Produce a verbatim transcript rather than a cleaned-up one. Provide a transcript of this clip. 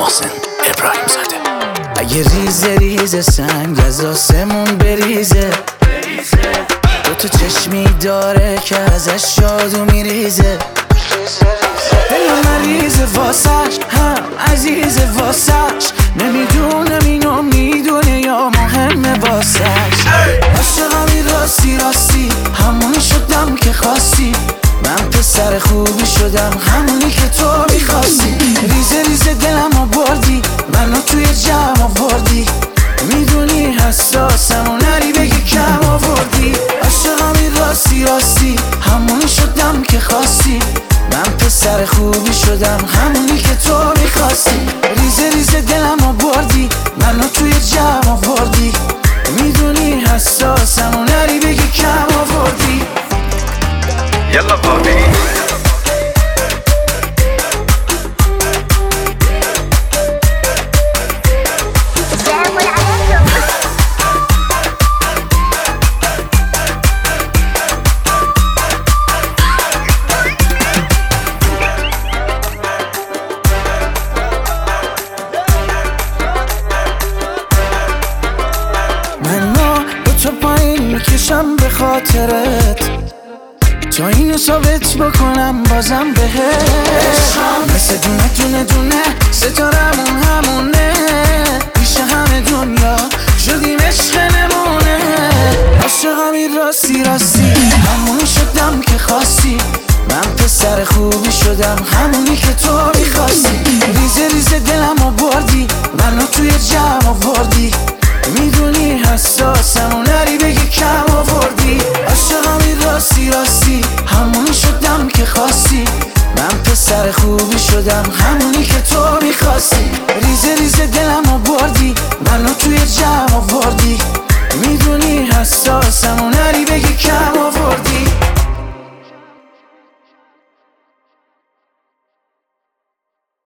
محسن ابراهیم زاده. اگه ریزه ریزه سنگ از آسمون بریزه، دو تا چشمی داره که ازش جادو میریزه. دلم مریضه واسش، هم عزیزه واسش، نمیدونم اینو میدونه یا مهمه واسش. عاشقمی راستی راستی، همونی شدم که خواستی، من پسر خوبی شدم همونی که تو میخواستی. ریزه ریزه دلمو بردی، منو توی جمع آوردی، میدونی حساسم و نری بگی کم آوردی. عاشقمی راستی راستی، همونی شدم که خواستی، من پسر خوبی شدم همونی که تو میخواستی. ریزه ریزه دلمو بردی، منو توی جمع آوردی، میدونی حساسم و نری بگی کم آوردی. یلا بابی منو با تو پایین میکشم به خاطرت، تا اینو ثابت بکنم بازم بهت. مثل دونه دونه دونه ستارمون همونه، پیش همه دنیا شدیم عشق نمونه. عاشقمی راستی راستی، همونی شدم که خواستی، من پسر خوبی شدم همونی که تو میخواستی. ریزه ریزه دلمو بردی، منو توی جمع آوردی، میدونی حساسم و نری بگی کم آوردی. عاشقمی راستی راستی، همونی شدم که خواستی، من پسر خوبی شدم همونی که تو میخواستی. ریزه ریزه دلمو بردی، منو